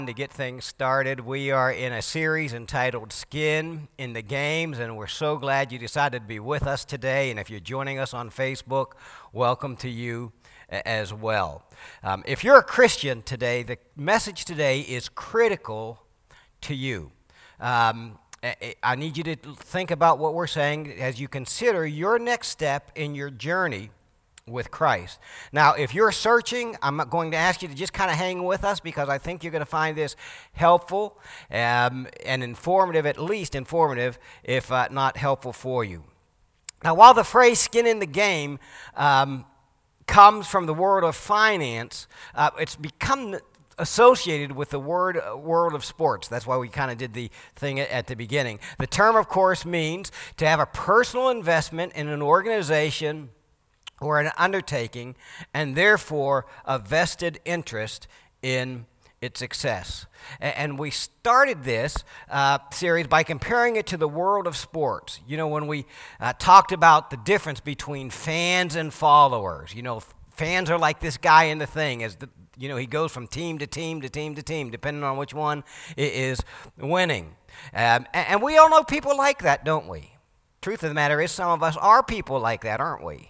To get things started, we are in a series entitled Skin in the Games, and we're so glad you decided to be with us today. And if you're joining us on Facebook, welcome to you as well. If you're a Christian today, the message today is critical to you. I need you to think about what we're saying as you consider your next step in your journey with Christ. Now, if you're searching, I'm going to ask you to just kind of hang with us because I think you're going to find this helpful and informative, at least informative, if not helpful for you. Now, while the phrase skin in the game comes from the world of finance, it's become associated with the world of sports. That's why we kind of did the thing at the beginning. The term, of course, means to have a personal investment in an organization or an undertaking, and therefore a vested interest in its success. And we started this series by comparing it to the world of sports. You know, when we talked about the difference between fans and followers. You know, fans are like this guy in the thing, he goes from team to team to team to team, depending on which one is winning. And we all know people like that, don't we? Truth of the matter is, some of us are people like that, aren't we?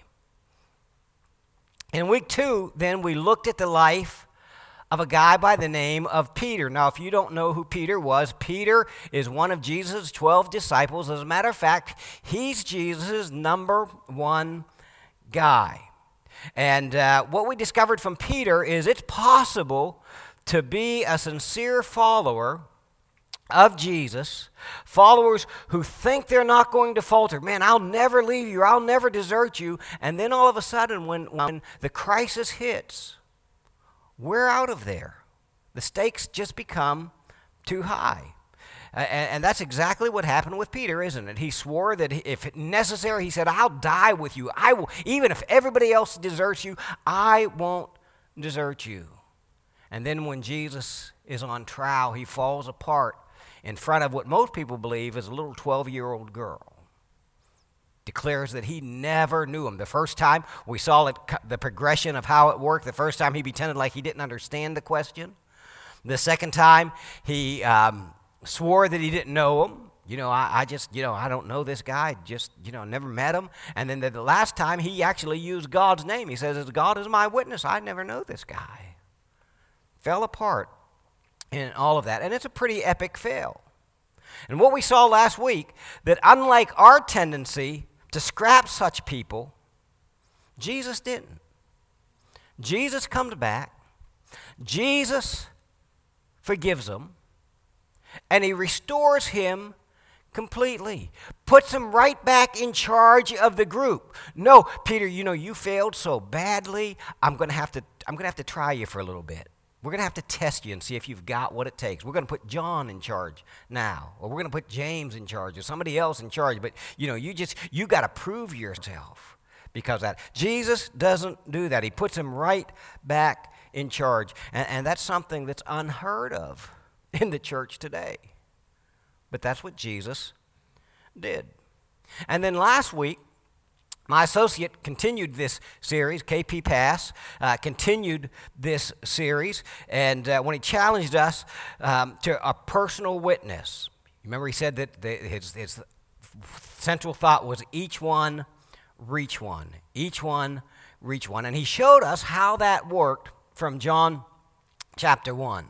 In week 2, then, we looked at the life of a guy by the name of Peter. Now, if you don't know who Peter was, Peter is one of Jesus' 12 disciples. As a matter of fact, he's Jesus' number one guy. And what we discovered from Peter is it's possible to be a sincere follower of Jesus, followers who think they're not going to falter. Man, I'll never leave you. I'll never desert you. And then all of a sudden, when the crisis hits, we're out of there. The stakes just become too high. And that's exactly what happened with Peter, isn't it? He swore that if necessary, he said, I'll die with you. I will, even if everybody else deserts you, I won't desert you. And then when Jesus is on trial, he falls apart in front of what most people believe is a little 12-year-old girl. Declares that he never knew him. The first time we saw the progression of how it worked. The first time he pretended like he didn't understand the question. The second time he swore that he didn't know him. I don't know this guy. Never met him. And then the last time he actually used God's name. He says, God is my witness. I never know this guy. Fell apart in all of that. And it's a pretty epic fail. And what we saw last week, that unlike our tendency to scrap such people, Jesus didn't. Jesus comes back. Jesus forgives them. And he restores him completely. Puts him right back in charge of the group. No, Peter, you failed so badly. I'm going to have to try you for a little bit. We're going to have to test you and see if you've got what it takes. We're going to put John in charge now, or we're going to put James in charge, or somebody else in charge. But, you got to prove yourself because of that. Jesus doesn't do that. He puts him right back in charge. And that's something that's unheard of in the church today. But that's what Jesus did. And then last week, my associate continued this series, KP Pass, continued this series, and when he challenged us to a personal witness. Remember he said that his central thought was each one, reach one. Each one, reach one. And he showed us how that worked from John chapter 1.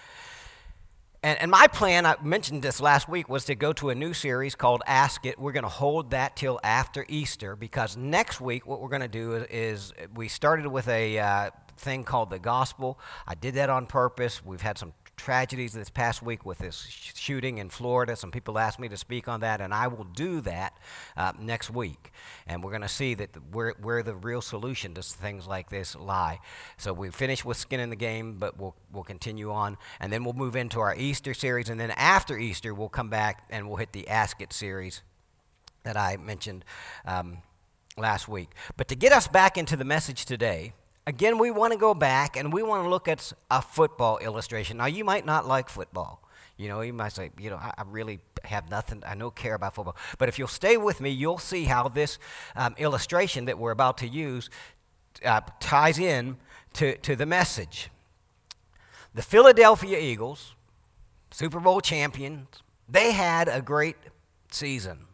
And my plan, I mentioned this last week, was to go to a new series called Ask It. We're going to hold that till after Easter because next week what we're going to do is we started with a thing called the gospel. I did that on purpose. We've had some tragedies this past week with this shooting in Florida. Some people asked me to speak on that, and I will do that next week. And we're going to see that where the real solution to things like this lie. So we finished with Skin in the Game, but we'll continue on, and then we'll move into our Easter series, and then after Easter we'll come back and we'll hit the Ask It series that I mentioned last week. But to get us back into the message today, again, we want to go back and we want to look at a football illustration. Now, you might not like football. You might say, I really have nothing, I don't care about football. But if you'll stay with me, you'll see how this illustration that we're about to use ties in to the message. The Philadelphia Eagles, Super Bowl champions, they had a great season.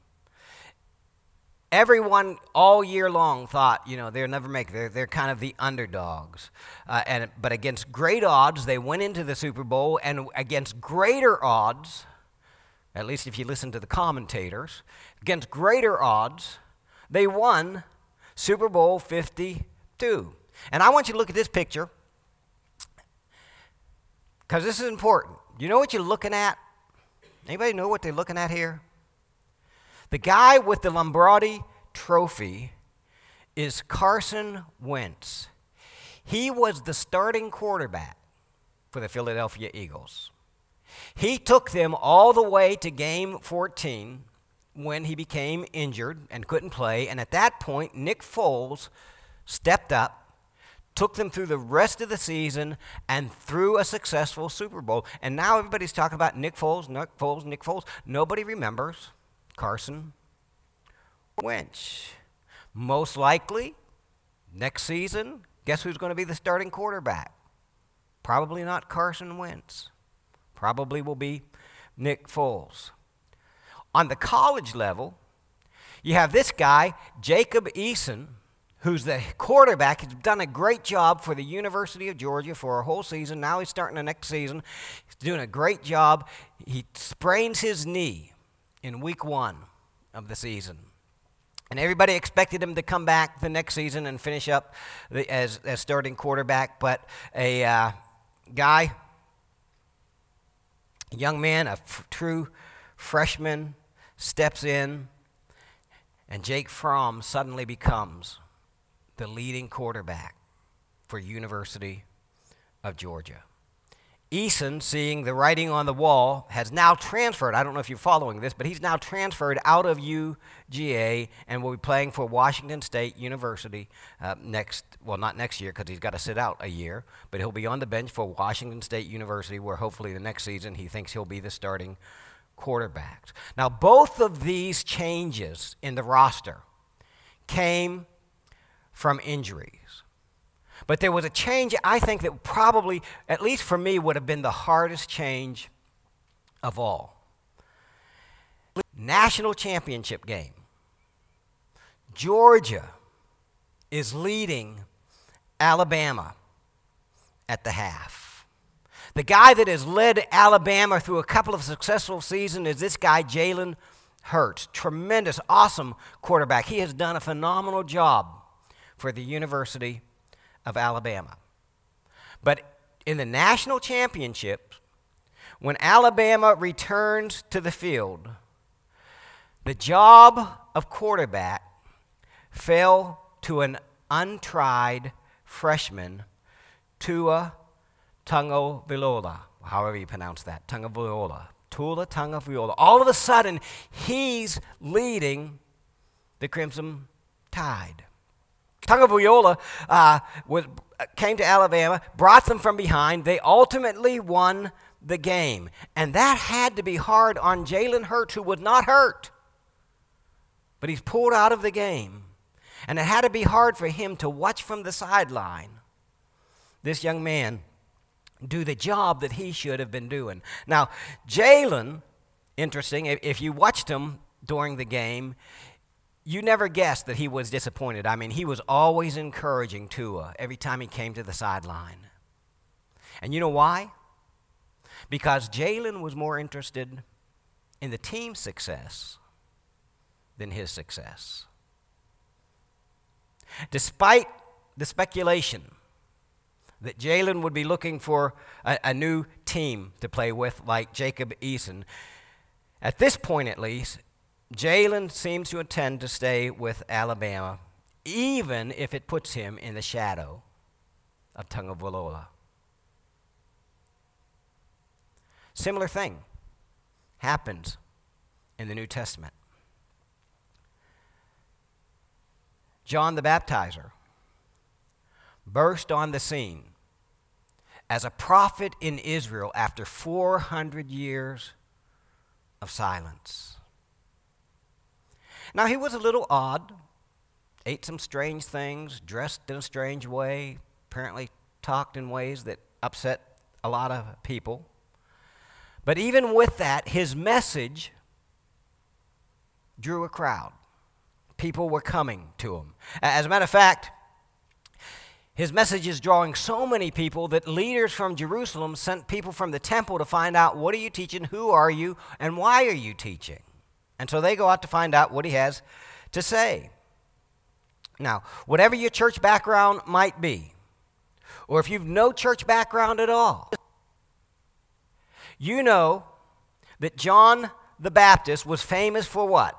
Everyone all year long thought, they'll never make it. They're kind of the underdogs. But against great odds, they went into the Super Bowl, and against greater odds, at least if you listen to the commentators, against greater odds, they won Super Bowl 52. And I want you to look at this picture, because this is important. You know what you're looking at? Anybody know what they're looking at here? The guy with the Lombardi trophy is Carson Wentz. He was the starting quarterback for the Philadelphia Eagles. He took them all the way to game 14 when he became injured and couldn't play. And at that point, Nick Foles stepped up, took them through the rest of the season, and through a successful Super Bowl. And now everybody's talking about Nick Foles, Nick Foles, Nick Foles. Nobody remembers Carson Wentz. Most likely, next season, guess who's going to be the starting quarterback? Probably not Carson Wentz. Probably will be Nick Foles. On the college level, you have this guy, Jacob Eason, who's the quarterback. He's done a great job for the University of Georgia for a whole season. Now he's starting the next season. He's doing a great job. He sprains his knee in week 1 of the season. And everybody expected him to come back the next season and finish up as starting quarterback. But a guy, a young man, a true freshman, steps in, and Jake Fromm suddenly becomes the leading quarterback for University of Georgia. Eason, seeing the writing on the wall, has now transferred. I don't know if you're following this, but he's now transferred out of UGA and will be playing for Washington State University not next year because he's got to sit out a year, but he'll be on the bench for Washington State University where hopefully the next season he thinks he'll be the starting quarterback. Now, both of these changes in the roster came from injuries. But there was a change, I think, that probably, at least for me, would have been the hardest change of all. National championship game. Georgia is leading Alabama at the half. The guy that has led Alabama through a couple of successful seasons is this guy, Jalen Hurts. Tremendous, awesome quarterback. He has done a phenomenal job for the University of Alabama. But in the national championship, when Alabama returns to the field, the job of quarterback fell to an untried freshman, Tua Tagovailoa, however you pronounce that, Tua Tagovailoa. All of a sudden, he's leading the Crimson Tide. Tagovailoa came to Alabama, brought them from behind. They ultimately won the game. And that had to be hard on Jalen Hurts, who was not hurt. But he's pulled out of the game. And it had to be hard for him to watch from the sideline this young man do the job that he should have been doing. Now, Jalen, interesting, if you watched him during the game, you never guessed that he was disappointed. I mean, he was always encouraging Tua every time he came to the sideline. And you know why? Because Jalen was more interested in the team's success than his success. Despite the speculation that Jalen would be looking for a new team to play with, like Jacob Eason, at this point at least, Jalen seems to intend to stay with Alabama, even if it puts him in the shadow of Tagovailoa. Similar thing happens in the New Testament. John the Baptizer burst on the scene as a prophet in Israel after 400 years of silence. Now, he was a little odd, ate some strange things, dressed in a strange way, apparently talked in ways that upset a lot of people. But even with that, his message drew a crowd. People were coming to him. As a matter of fact, his message is drawing so many people that leaders from Jerusalem sent people from the temple to find out, what are you teaching, who are you, and why are you teaching? And so they go out to find out what he has to say. Now, whatever your church background might be, or if you've no church background at all, you know that John the Baptist was famous for what?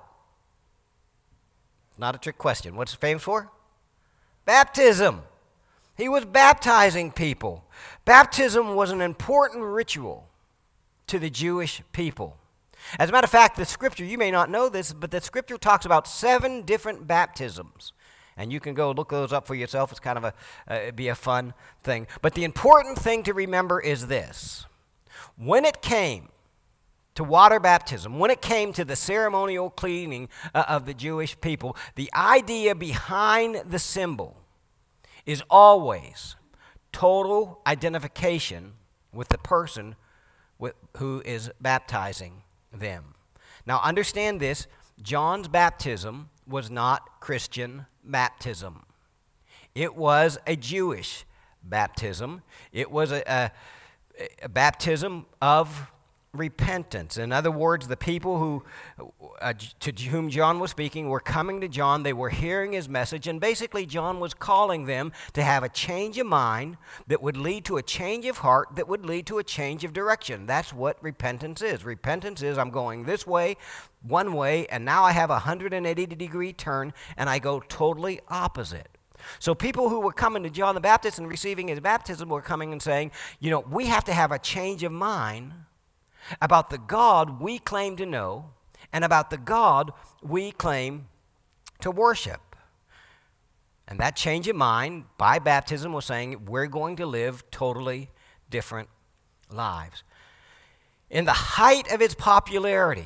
Not a trick question. What's he famous for? Baptism. He was baptizing people. Baptism was an important ritual to the Jewish people. As a matter of fact, the scripture, you may not know this, but the scripture talks about 7 different baptisms. And you can go look those up for yourself. It's kind of it'd be a fun thing. But the important thing to remember is this. When it came to water baptism, when it came to the ceremonial cleaning of the Jewish people, the idea behind the symbol is always total identification with the person who is baptizing them. Now understand this, John's baptism was not Christian baptism. It was a Jewish baptism. It was a baptism of repentance. In other words, the people who to whom John was speaking were coming to John. They were hearing his message, and basically John was calling them to have a change of mind that would lead to a change of heart, that would lead to a change of direction. That's what repentance is. Repentance is I'm going this way, one way, and now I have a 180-degree turn, and I go totally opposite. So people who were coming to John the Baptist and receiving his baptism were coming and saying, you know, we have to have a change of mind about the God we claim to know and about the God we claim to worship. And that change of mind by baptism was saying we're going to live totally different lives. In the height of its popularity,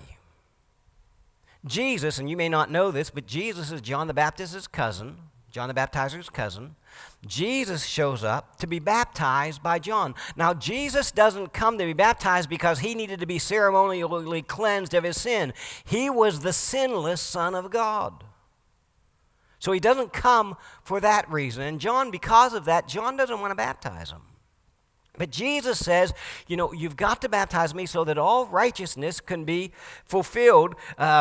Jesus, and you may not know this, but Jesus is John the Baptist's cousin, John the Baptizer's cousin. Jesus shows up to be baptized by John. Now, Jesus doesn't come to be baptized because he needed to be ceremonially cleansed of his sin. He was the sinless Son of God. So he doesn't come for that reason. And John, because of that, John doesn't want to baptize him. But Jesus says, you know, you've got to baptize me so that all righteousness can be fulfilled.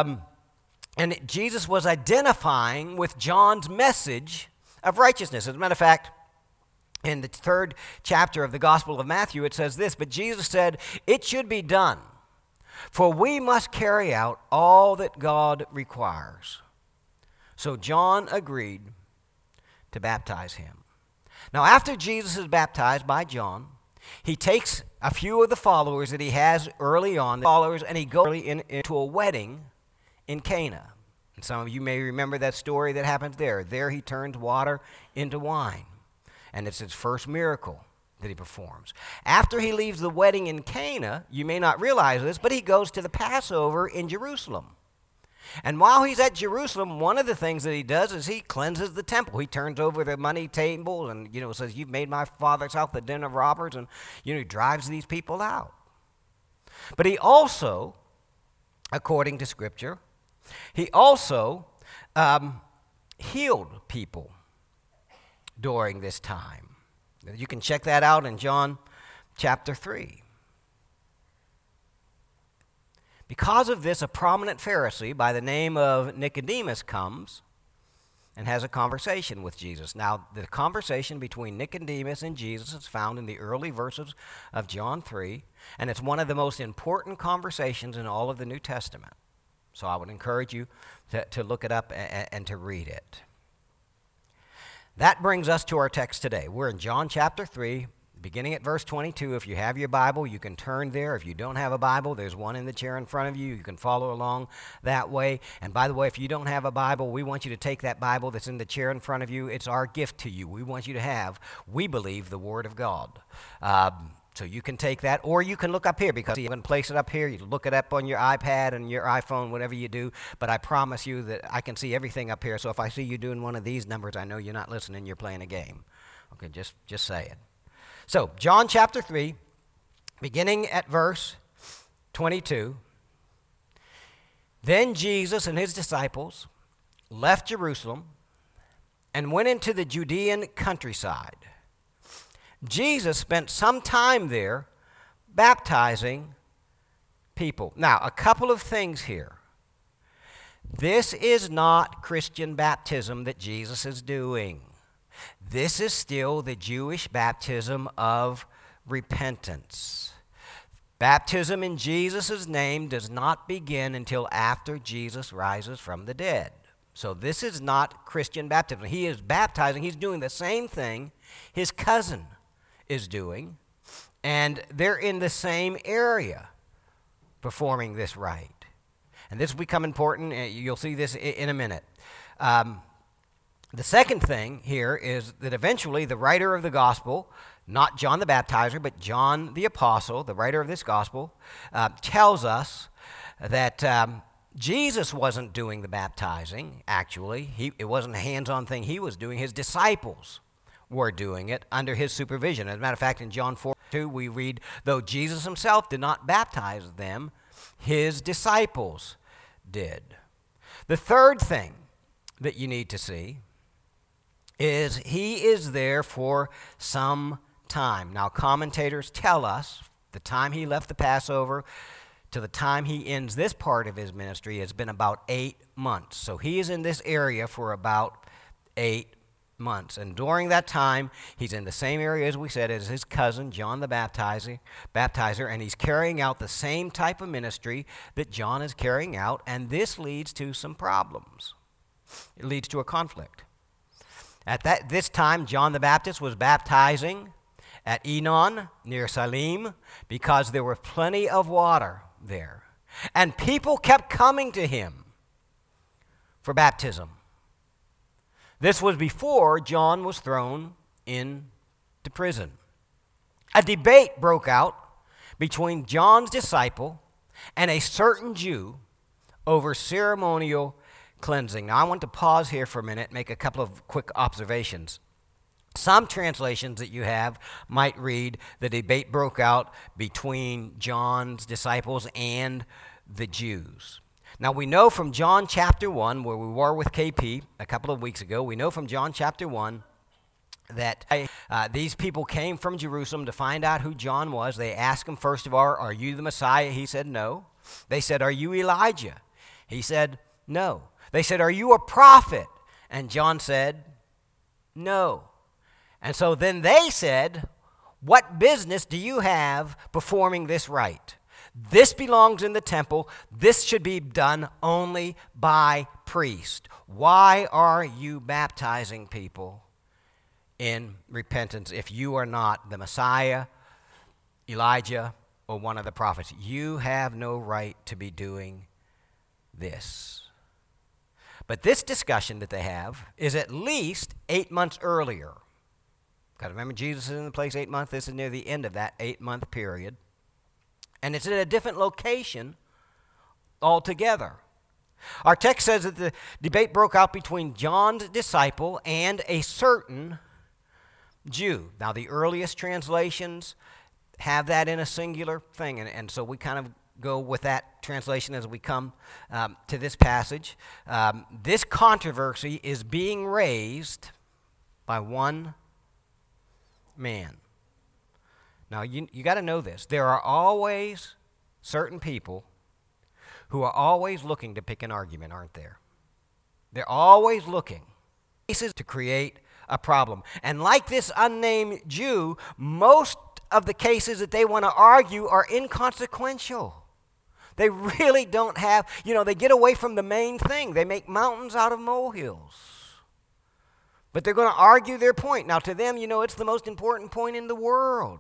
And Jesus was identifying with John's message of righteousness. As a matter of fact, in the 3rd chapter of the Gospel of Matthew, it says this, but Jesus said, it should be done, for we must carry out all that God requires. So John agreed to baptize him. Now, after Jesus is baptized by John, he takes a few of the followers that he has early on, and he goes into a wedding in Cana. And some of you may remember that story that happens there. There he turns water into wine. And it's his first miracle that he performs. After he leaves the wedding in Cana, you may not realize this, but he goes to the Passover in Jerusalem. And while he's at Jerusalem, one of the things that he does is he cleanses the temple. He turns over the money table and, says, you've made my father's house the den of robbers, and, he drives these people out. But he also, according to Scripture, he also healed people during this time. You can check that out in John chapter 3. Because of this, a prominent Pharisee by the name of Nicodemus comes and has a conversation with Jesus. Now, the conversation between Nicodemus and Jesus is found in the early verses of John 3, and it's one of the most important conversations in all of the New Testament. So I would encourage you to look it up and to read it. That brings us to our text today. We're in John chapter 3, beginning at verse 22. If you have your Bible, you can turn there. If you don't have a Bible, there's one in the chair in front of you. You can follow along that way. And by the way, if you don't have a Bible, we want you to take that Bible that's in the chair in front of you. It's our gift to you. We want you to have, we believe, the Word of God. So you can take that, or you can look up here, because you can place it up here. You can look it up on your iPad and your iPhone, whatever you do. But I promise you that I can see everything up here. So if I see you doing one of these numbers, I know you're not listening, you're playing a game. Okay, just say it. So, John chapter 3, beginning at verse 22. Then Jesus and his disciples left Jerusalem and went into the Judean countryside. Jesus spent some time there baptizing people. Now, a couple of things here. This is not Christian baptism that Jesus is doing. This is still the Jewish baptism of repentance. Baptism in Jesus' name does not begin until after Jesus rises from the dead. So this is not Christian baptism. He is baptizing. He's doing the same thing his cousin is doing, and they're in the same area performing this rite. And this will become important. You'll see this in a minute. The second thing here is that eventually the writer of the gospel, not John the Baptizer, but John the Apostle, the writer of this gospel, tells us that Jesus wasn't doing the baptizing, actually. It wasn't a hands-on thing he was doing. His disciples were doing it under his supervision. As a matter of fact, in John 4:2, we read, though Jesus himself did not baptize them, his disciples did. The third thing that you need to see is he is there for some time. Now, commentators tell us the time he left the Passover to the time he ends this part of his ministry has been about 8 months. So he is in this area for about 8 months. And during that time, he's in the same area, as we said, as his cousin, John the Baptizer, and he's carrying out the same type of ministry that John is carrying out, and this leads to some problems. It leads to a conflict. At this time, John the Baptist was baptizing at Enon near Salim because there was plenty of water there. And people kept coming to him for baptism. This was before John was thrown into prison. A debate broke out between John's disciple and a certain Jew over ceremonial cleansing. Now, I want to pause here for a minute and make a couple of quick observations. Some translations that you have might read, the debate broke out between John's disciples and the Jews. Now, we know from John chapter 1, where we were with KP a couple of weeks ago, we know from John chapter 1 that these people came from Jerusalem to find out who John was. They asked him, first of all, are you the Messiah? He said, no. They said, are you Elijah? He said, no. They said, are you a prophet? And John said, no. And so then they said, what business do you have performing this rite? This belongs in the temple. This should be done only by priest. Why are you baptizing people in repentance if you are not the Messiah, Elijah, or one of the prophets? You have no right to be doing this. But this discussion that they have is at least 8 months earlier. Because remember, Jesus is in the place 8 months. This is near the end of that 8-month period. And it's in a different location altogether. Our text says that the debate broke out between John's disciple and a certain Jew. Now, the earliest translations have that in a singular thing, and so we kind of go with that translation as we come to this passage. This controversy is being raised by one man. Now, you got to know this. There are always certain people who are always looking to pick an argument, aren't there? They're always looking to create a problem. And like this unnamed Jew, most of the cases that they want to argue are inconsequential. They really don't have, they get away from the main thing. They make mountains out of molehills. But they're going to argue their point. Now, to them, it's the most important point in the world.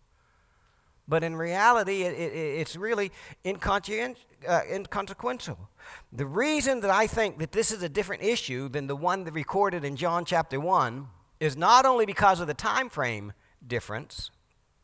But in reality, it's really inconsequential. The reason that I think that this is a different issue than the one that recorded in John chapter 1 is not only because of the time frame difference,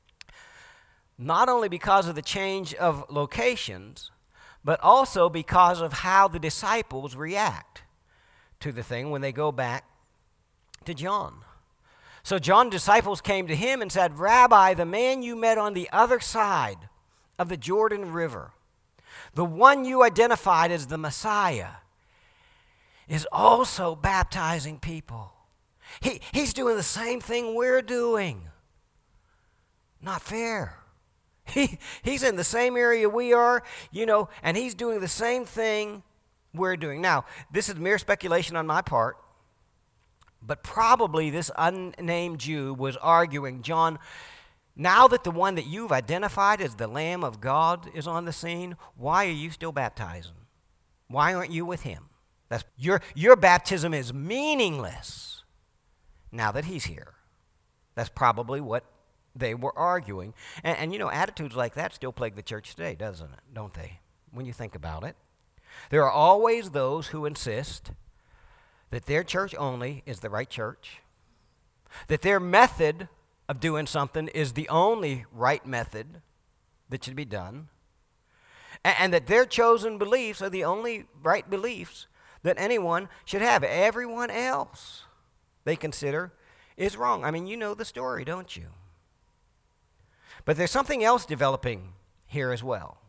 not only because of the change of locations, but also because of how the disciples react to the thing when they go back to John. So John's disciples came to him and said, Rabbi, the man you met on the other side of the Jordan River, the one you identified as the Messiah, is also baptizing people. He's doing the same thing we're doing. Not fair. He's in the same area we are, and he's doing the same thing we're doing. Now, this is mere speculation on my part, but probably this unnamed Jew was arguing, John, now that the one that you've identified as the Lamb of God is on the scene, why are you still baptizing? Why aren't you with him? Your baptism is meaningless now that he's here. That's probably what they were arguing. And attitudes like that still plague the church today, don't they? When you think about it. There are always those who insist that their church only is the right church, that their method of doing something is the only right method that should be done, and that their chosen beliefs are the only right beliefs that anyone should have. Everyone else they consider is wrong. I mean, you know the story, don't you? But there's something else developing here as well.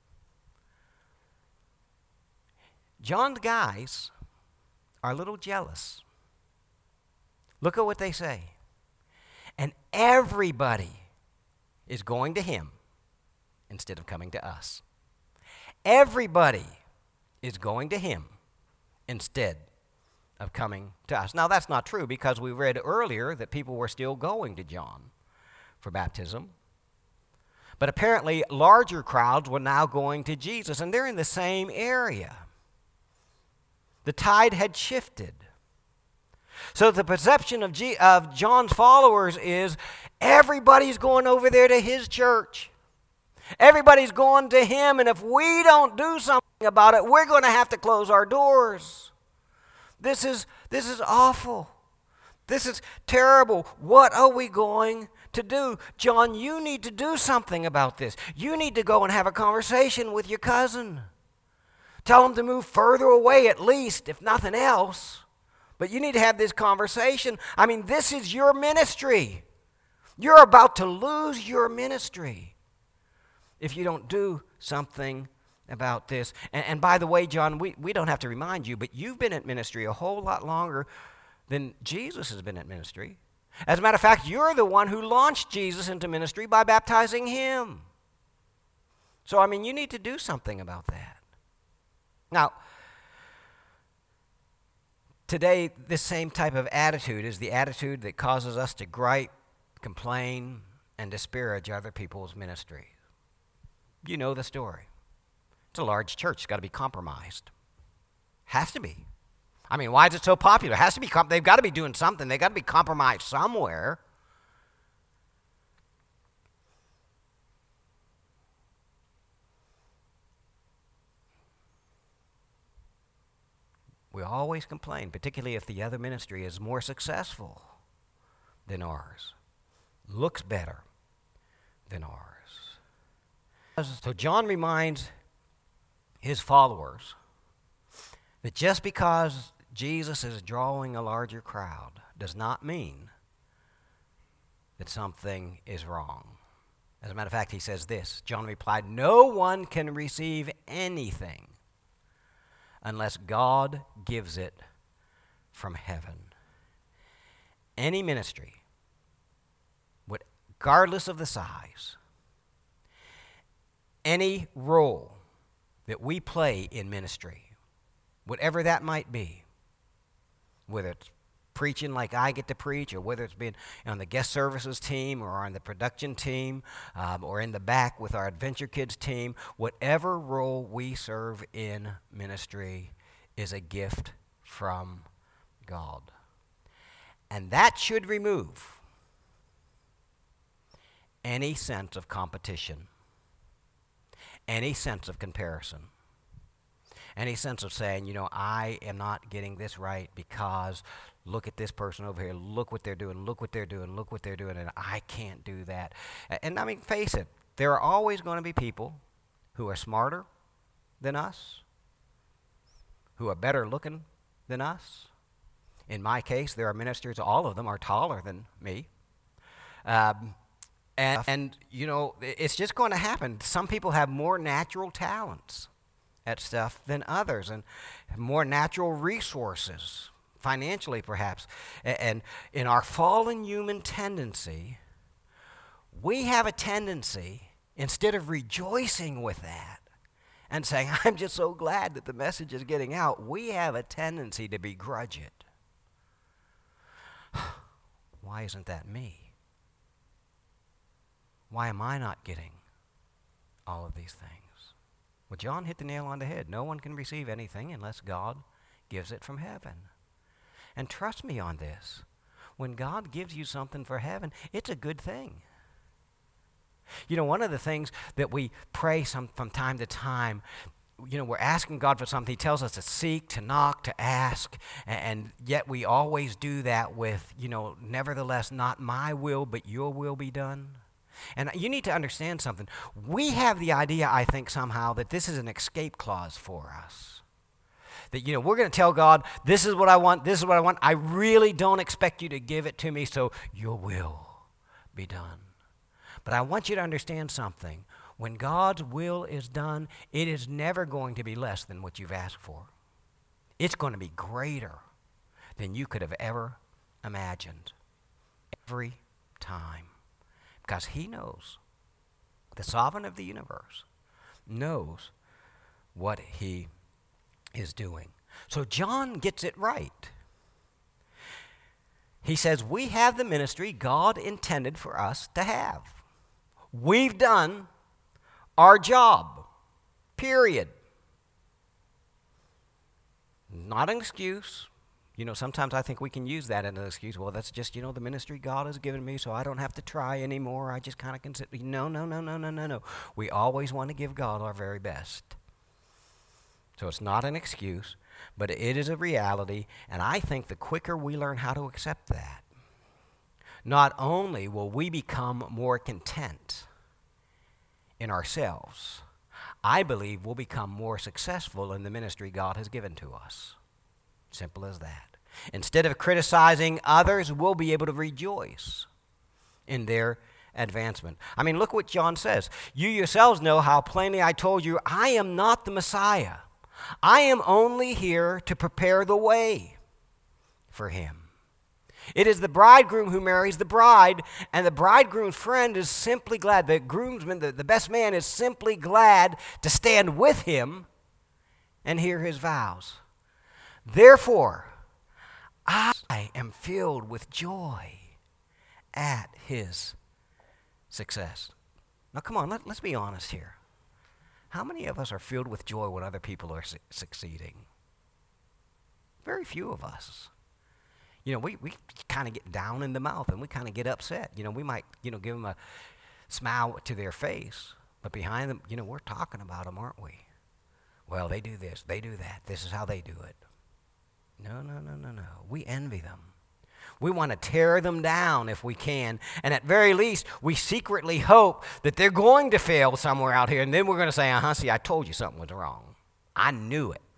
John's guys are a little jealous. Look at what they say. And everybody is going to him instead of coming to us. Everybody is going to him instead of coming to us. Now, that's not true because we read earlier that people were still going to John for baptism. But apparently, larger crowds were now going to Jesus, and they're in the same area. The tide had shifted. So the perception of John's followers is everybody's going over there to his church. Everybody's going to him, and if we don't do something about it, we're going to have to close our doors. This is awful. This is terrible. What are we going to do? John, you need to do something about this. You need to go and have a conversation with your cousin. Tell him to move further away at least, if nothing else. But you need to have this conversation. I mean, this is your ministry. You're about to lose your ministry if you don't do something about this. And by the way, John, we don't have to remind you, but you've been at ministry a whole lot longer than Jesus has been at ministry. As a matter of fact, you're the one who launched Jesus into ministry by baptizing him. So, I mean, you need to do something about that. Now, today, this same type of attitude is the attitude that causes us to gripe, complain, and disparage other people's ministry. You know the story. It's a large church. It's got to be compromised. Has to be. I mean, why is it so popular? It has to be. They've got to be doing something. They've got to be compromised somewhere. We always complain, particularly if the other ministry is more successful than ours, looks better than ours. So John reminds his followers that just because Jesus is drawing a larger crowd does not mean that something is wrong. As a matter of fact, he says this. John replied, "No one can receive anything unless God gives it from heaven." Any ministry, regardless of the size, any role that we play in ministry, whatever that might be, whether it's preaching like I get to preach, or whether it's being on the guest services team or on the production team, or in the back with our Adventure Kids team, whatever role we serve in ministry is a gift from God. And that should remove any sense of competition, any sense of comparison, any sense of saying, I am not getting this right because look at this person over here, look what they're doing, look what they're doing, look what they're doing, and I can't do that. And I mean, face it, there are always going to be people who are smarter than us, who are better looking than us, In my case, there are ministers, all of them are taller than me. And it's just going to happen. Some people have more natural talents at stuff than others, and more natural resources, financially perhaps. And in our fallen human tendency, we have a tendency, instead of rejoicing with that and saying, I'm just so glad that the message is getting out, we have a tendency to begrudge it. Why isn't that me? Why am I not getting all of these things? Well, John hit the nail on the head. No one can receive anything unless God gives it from heaven. And trust me on this. When God gives you something for heaven, it's a good thing. One of the things that we pray from time to time, we're asking God for something. He tells us to seek, to knock, to ask, and yet we always do that with, nevertheless, not my will, but your will be done. And you need to understand something. We have the idea, I think, somehow, that this is an escape clause for us. That, we're going to tell God, this is what I want, this is what I want. I really don't expect you to give it to me, so your will be done. But I want you to understand something. When God's will is done, it is never going to be less than what you've asked for. It's going to be greater than you could have ever imagined. Every time. Because he knows, the sovereign of the universe knows what he is doing. So John gets it right. He says, we have the ministry God intended for us to have. We've done our job, period. Not an excuse. Sometimes I think we can use that as an excuse. Well, that's just, the ministry God has given me, so I don't have to try anymore. I just kind of consider. No. We always want to give God our very best. So it's not an excuse, but it is a reality, and I think the quicker we learn how to accept that, not only will we become more content in ourselves, I believe we'll become more successful in the ministry God has given to us. Simple as that. Instead of criticizing others, we'll be able to rejoice in their advancement. I mean, look what John says. You yourselves know how plainly I told you, I am not the Messiah. I am only here to prepare the way for him. It is the bridegroom who marries the bride, and the bridegroom's friend is simply glad. The groomsman, the best man, is simply glad to stand with him and hear his vows. Therefore, I am filled with joy at his success. Now, come on, let's be honest here. How many of us are filled with joy when other people are succeeding? Very few of us. We kind of get down in the mouth and we kind of get upset. We might, give them a smile to their face, but behind them, we're talking about them, aren't we? Well, they do this, they do that. This is how they do it. No. We envy them. We want to tear them down if we can. And at very least, we secretly hope that they're going to fail somewhere out here. And then we're going to say, see, I told you something was wrong. I knew it.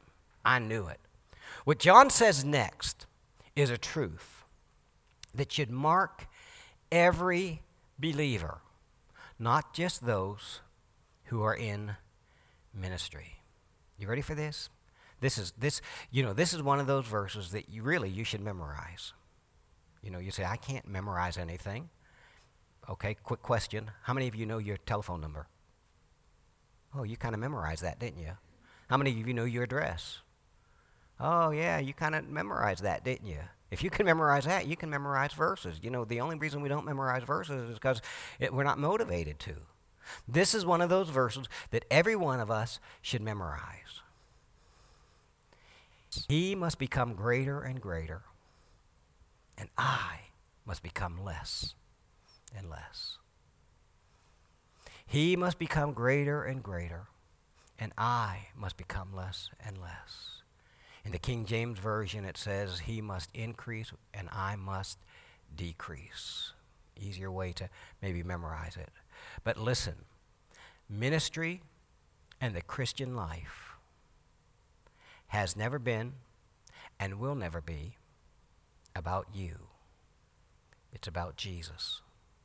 What John says next is a truth that should mark every believer, not just those who are in ministry. You ready for this? This is one of those verses that you should memorize. You say, I can't memorize anything. Okay, quick question. How many of you know your telephone number? Oh, you kind of memorized that, didn't you? How many of you know your address? Oh, yeah, you kind of memorized that, didn't you? If you can memorize that, you can memorize verses. The only reason we don't memorize verses is because we're not motivated to. This is one of those verses that every one of us should memorize. He must become greater and greater, and I must become less and less. He must become greater and greater, and I must become less and less. In the King James Version, it says, he must increase and I must decrease. Easier way to maybe memorize it. But listen, ministry and the Christian life has never been and will never be about you. It's about Jesus.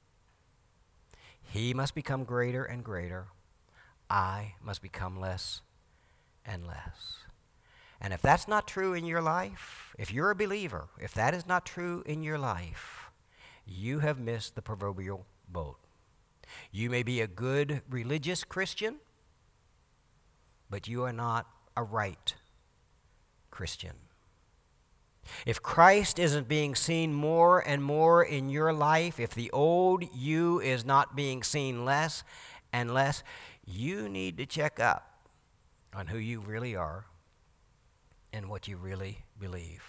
He must become greater and greater. I must become less and less. And if that's not true in your life, if you're a believer, if that is not true in your life, you have missed the proverbial boat. You may be a good religious Christian, but you are not a right Christian. If Christ isn't being seen more and more in your life, if the old you is not being seen less and less, you need to check up on who you really are and what you really believe.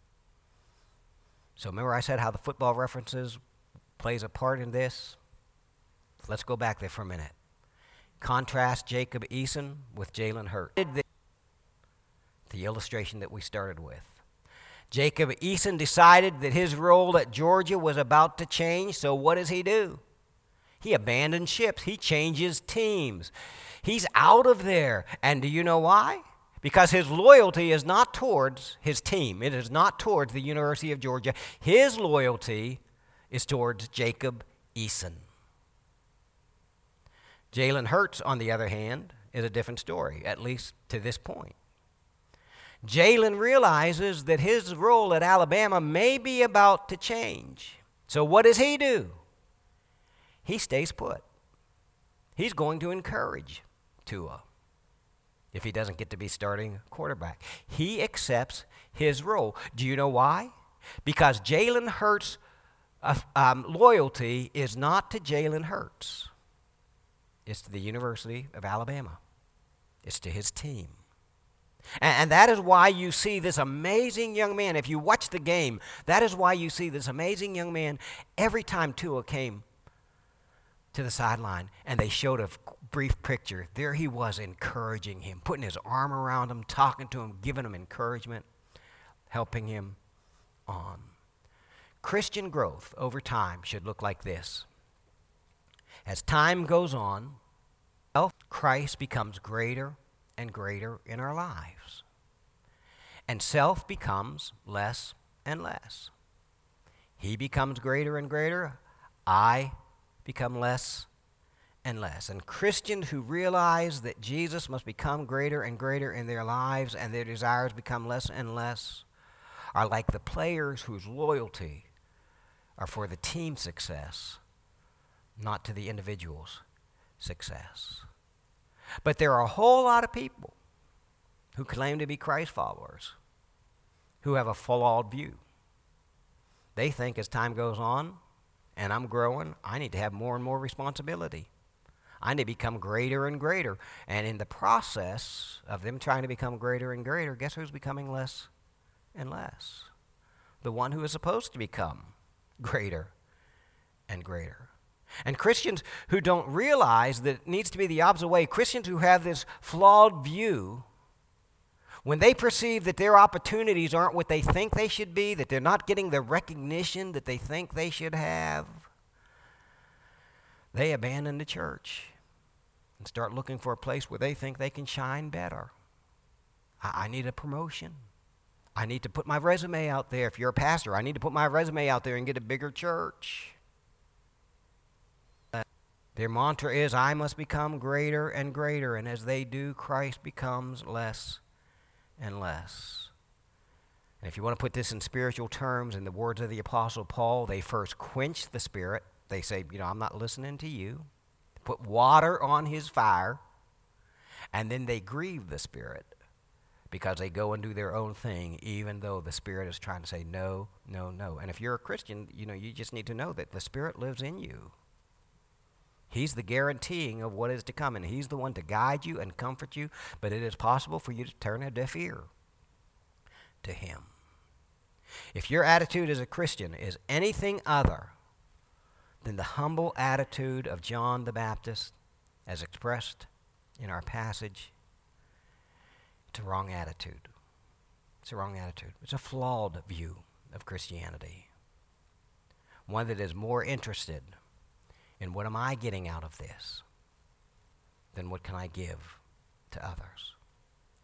So remember I said how the football references plays a part in this? Let's go back there for a minute. Contrast Jacob Eason with Jalen Hurts. The illustration that we started with. Jacob Eason decided that his role at Georgia was about to change, so what does he do? He abandons ships. He changes teams. He's out of there. And do you know why? Because his loyalty is not towards his team. It is not towards the University of Georgia. His loyalty is towards Jacob Eason. Jalen Hurts, on the other hand, is a different story, at least to this point. Jalen realizes that his role at Alabama may be about to change. So what does he do? He stays put. He's going to encourage Tua if he doesn't get to be starting quarterback. He accepts his role. Do you know why? Because Jalen Hurts' loyalty is not to Jalen Hurts. It's to the University of Alabama. It's to his team. And that is why you see this amazing young man. If you watch the game, that is why you see this amazing young man every time Tua came to the sideline and they showed a brief picture. There he was encouraging him, putting his arm around him, talking to him, giving him encouragement, helping him on. Christian growth over time should look like this. As time goes on, Christ becomes greater and greater in our lives. And self becomes less and less. He becomes greater and greater. I become less and less. And Christians who realize that Jesus must become greater and greater in their lives and their desires become less and less are like the players whose loyalty are for the team's success, not to the individual's success. But there are a whole lot of people who claim to be Christ followers who have a flawed view. They think as time goes on and I'm growing, I need to have more and more responsibility. I need to become greater and greater. And in the process of them trying to become greater and greater, guess who's becoming less and less? The one who is supposed to become greater and greater. And Christians who don't realize that it needs to be the opposite way, Christians who have this flawed view, when they perceive that their opportunities aren't what they think they should be, that they're not getting the recognition that they think they should have, they abandon the church and start looking for a place where they think they can shine better. I need a promotion. I need to put my resume out there. If you're a pastor, I need to put my resume out there and get a bigger church. Their mantra is, I must become greater and greater. And as they do, Christ becomes less and less. And if you want to put this in spiritual terms, in the words of the Apostle Paul, they first quench the Spirit. They say, I'm not listening to you. Put water on his fire. And then they grieve the Spirit because they go and do their own thing, even though the Spirit is trying to say no, no, no. And if you're a Christian, you just need to know that the Spirit lives in you. He's the guaranteeing of what is to come, and he's the one to guide you and comfort you, but it is possible for you to turn a deaf ear to him. If your attitude as a Christian is anything other than the humble attitude of John the Baptist as expressed in our passage, it's a wrong attitude. It's a wrong attitude. It's a flawed view of Christianity. One that is more interested in what am I getting out of this than what can I give to others.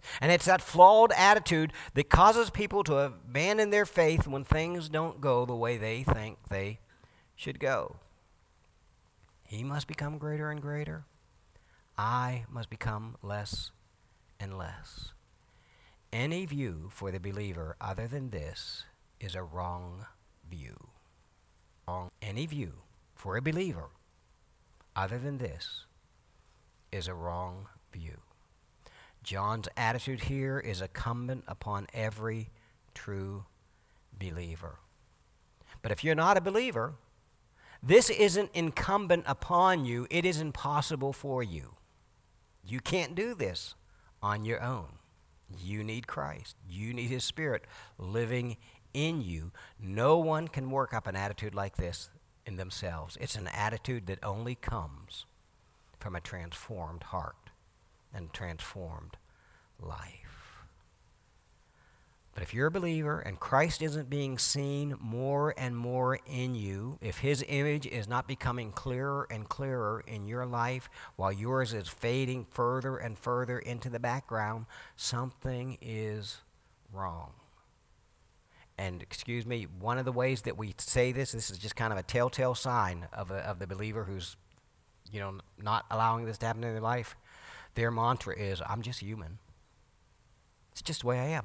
And it's that flawed attitude that causes people to abandon their faith when things don't go the way they think they should go. He must become greater and greater. I must become less and less. Any view for the believer other than this is a wrong view. Any view for a believer other than this is a wrong view. John's attitude here is incumbent upon every true believer. But if you're not a believer, this isn't incumbent upon you. It is impossible for you. You can't do this on your own. You need Christ. You need His Spirit living in you. No one can work up an attitude like this in themselves. It's an attitude that only comes from a transformed heart and transformed life. But if you're a believer and Christ isn't being seen more and more in you, if His image is not becoming clearer and clearer in your life while yours is fading further and further into the background, something is wrong. And excuse me, one of the ways that we say this is just kind of a telltale sign of the believer who's, not allowing this to happen in their life. Their mantra is, I'm just human. It's just the way I am.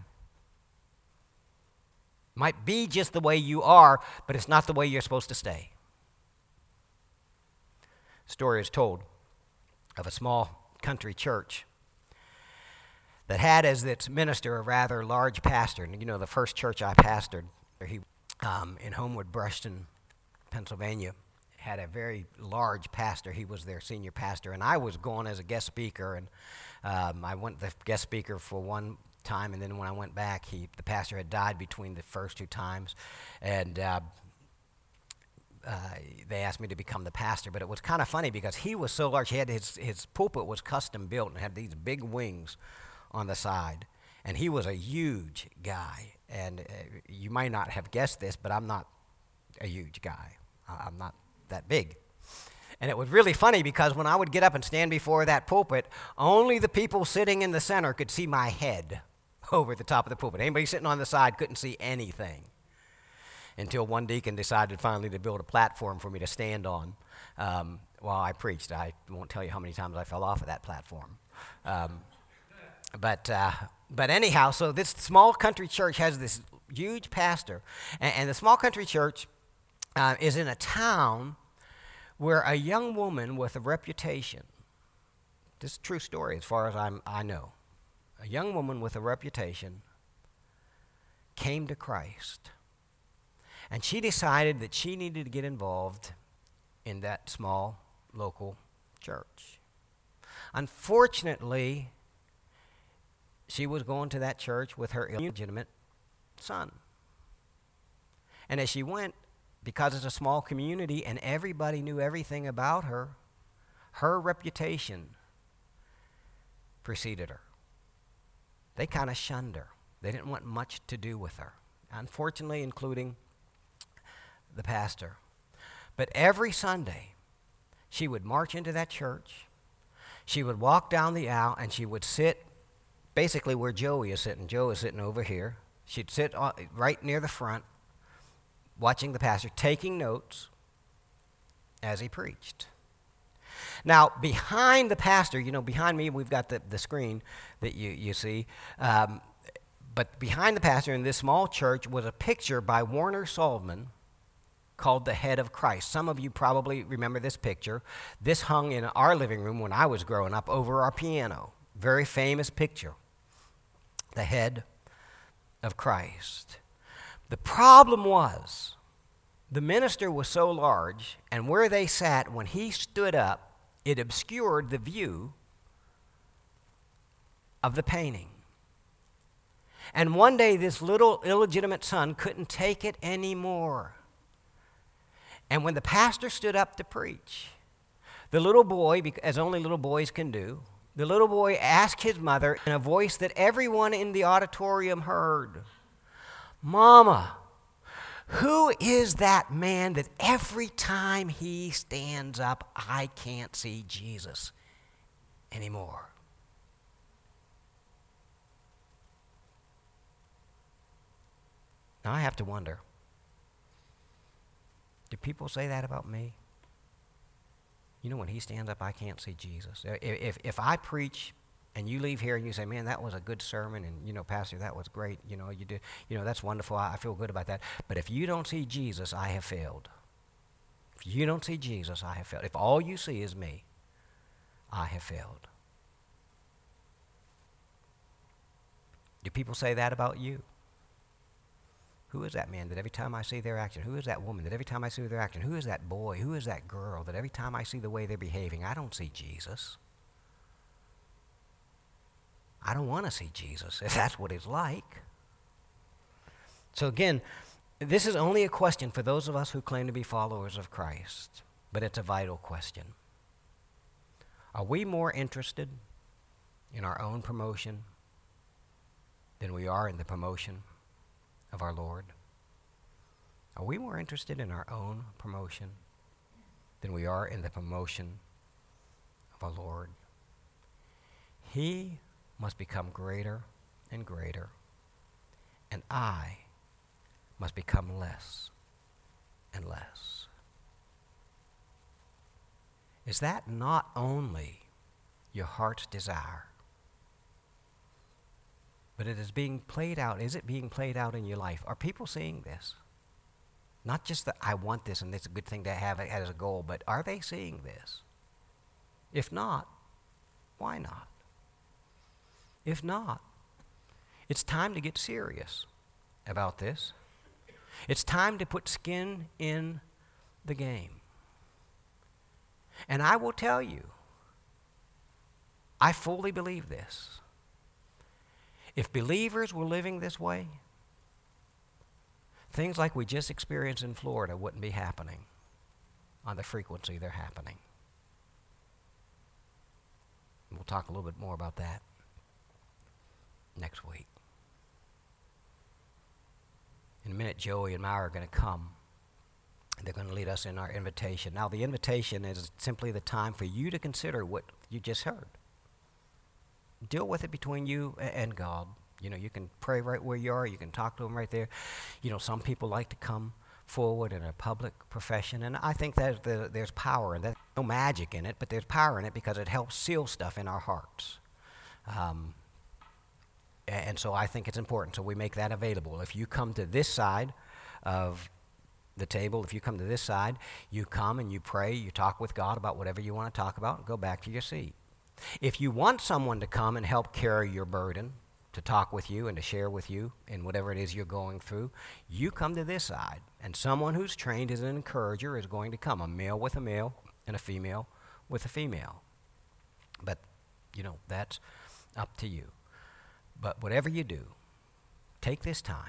Might be just the way you are, but it's not the way you're supposed to stay. A story is told of a small country church that had as its minister a rather large pastor. And the first church I pastored, he in Homewood, Brushton, Pennsylvania, had a very large pastor. He was their senior pastor, and I was going as a guest speaker, and I went the guest speaker for one time, and then when I went back, the pastor had died between the first two times, and they asked me to become the pastor. But it was kind of funny because he was so large. He had his pulpit was custom built and had these big wings on the side, and he was a huge guy. And you might not have guessed this, but I'm not a huge guy. I'm not that big. And it was really funny because when I would get up and stand before that pulpit, only the people sitting in the center could see my head over the top of the pulpit. Anybody sitting on the side couldn't see anything until one deacon decided finally to build a platform for me to stand on while I preached. I won't tell you how many times I fell off of that platform. But anyhow, so this small country church has this huge pastor, and the small country church is in a town where a young woman with a reputation, this is a true story as far as I know, a young woman with a reputation came to Christ, and she decided that she needed to get involved in that small local church. Unfortunately, she was going to that church with her illegitimate son. And as she went, because it's a small community and everybody knew everything about her, her reputation preceded her. They kind of shunned her. They didn't want much to do with her, unfortunately, including the pastor. But every Sunday, she would march into that church, she would walk down the aisle, and she would sit basically where Joey is sitting. Joe is sitting over here. She'd sit right near the front, watching the pastor, taking notes as he preached. Now, behind the pastor, behind me, we've got the screen that you see. But behind the pastor in this small church was a picture by Warner Sallman called The Head of Christ. Some of you probably remember this picture. This hung in our living room when I was growing up over our piano. Very famous picture. The Head of Christ. The problem was, the minister was so large, and where they sat, when he stood up, it obscured the view of the painting. And one day, this little illegitimate son couldn't take it anymore. And when the pastor stood up to preach, the little boy, as only little boys can do, the little boy asked his mother in a voice that everyone in the auditorium heard, "Mama, who is that man that every time he stands up, I can't see Jesus anymore?" Now I have to wonder, do people say that about me? You know, when he stands up, I can't see Jesus. If I preach and you leave here and you say, man, that was a good sermon, and, you know, Pastor, that was great, you know, you did, you know, that's wonderful, I feel good about that. But if you don't see Jesus, I have failed. If you don't see Jesus, I have failed. If all you see is me, I have failed. Do people say that about you? Who is that man that every time I see their action? Who is that woman that every time I see their action? Who is that boy? Who is that girl that every time I see the way they're behaving, I don't see Jesus? I don't want to see Jesus if that's what it's like. So again, this is only a question for those of us who claim to be followers of Christ, but it's a vital question. Are we more interested in our own promotion than we are in the promotion of our Lord? Are we more interested in our own promotion than we are in the promotion of our Lord? He must become greater and greater, and I must become less and less. Is that not only your heart's desire, but it is being played out? Is it being played out in your life? Are people seeing this? Not just that I want this and it's a good thing to have it as a goal, but are they seeing this? If not, why not? If not, it's time to get serious about this. It's time to put skin in the game. And I will tell you, I fully believe this. If believers were living this way, things like we just experienced in Florida wouldn't be happening on the frequency they're happening. We'll talk a little bit more about that next week. In a minute, Joey and Myra are going to come. They're going to lead us in our invitation. Now, the invitation is simply the time for you to consider what you just heard. Deal with it between you and God. You know, you can pray right where you are. You can talk to him right there. You know, some people like to come forward in a public profession, and I think that there's power in that. There's no magic in it, but there's power in it because it helps seal stuff in our hearts. And so I think it's important. So we make that available. If you come to this side of the table, if you come to this side, you come and you pray, you talk with God about whatever you want to talk about, and go back to your seat. If you want someone to come and help carry your burden, to talk with you and to share with you in whatever it is you're going through, you come to this side. And someone who's trained as an encourager is going to come, a male with a male and a female with a female. But, you know, that's up to you. But whatever you do, take this time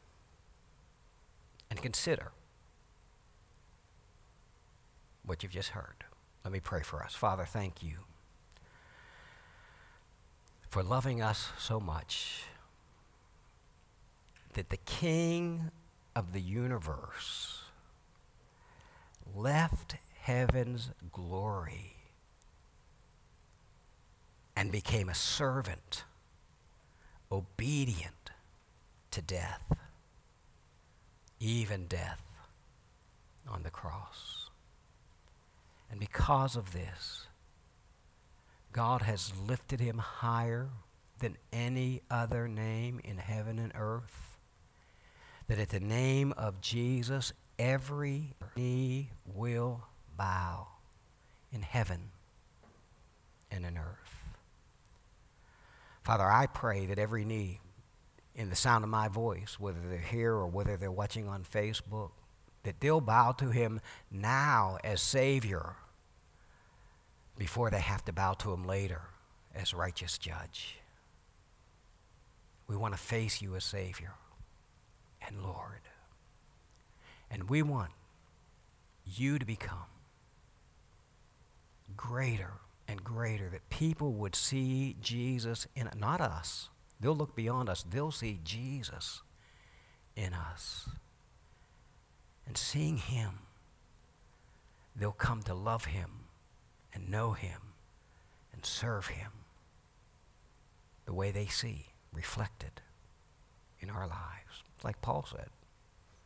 and consider what you've just heard. Let me pray for us. Father, thank you for loving us so much that the King of the universe left heaven's glory and became a servant, obedient to death, even death on the cross. And because of this, God has lifted him higher than any other name in heaven and earth, that at the name of Jesus, every knee will bow in heaven and in earth. Father, I pray that every knee in the sound of my voice, whether they're here or whether they're watching on Facebook, that they'll bow to him now as Savior before they have to bow to him later as righteous judge. We want to face you as Savior and Lord. And we want you to become greater and greater, that people would see Jesus in, not us. They'll look beyond us. They'll see Jesus in us. And seeing him, they'll come to love him and know him and serve him the way they see reflected in our lives. Like Paul said,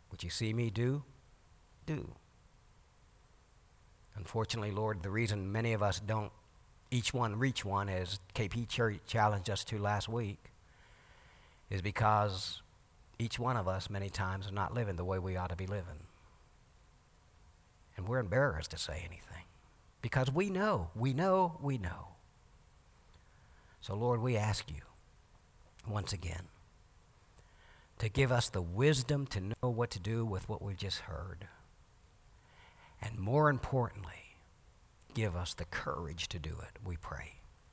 What you see me do, do. Unfortunately, Lord, the reason many of us don't each one reach one, as KP Church challenged us to last week, is because each one of us many times are not living the way we ought to be living. And we're embarrassed to say anything because we know. So, Lord, we ask you once again to give us the wisdom to know what to do with what we've just heard. And more importantly, give us the courage to do it, we pray.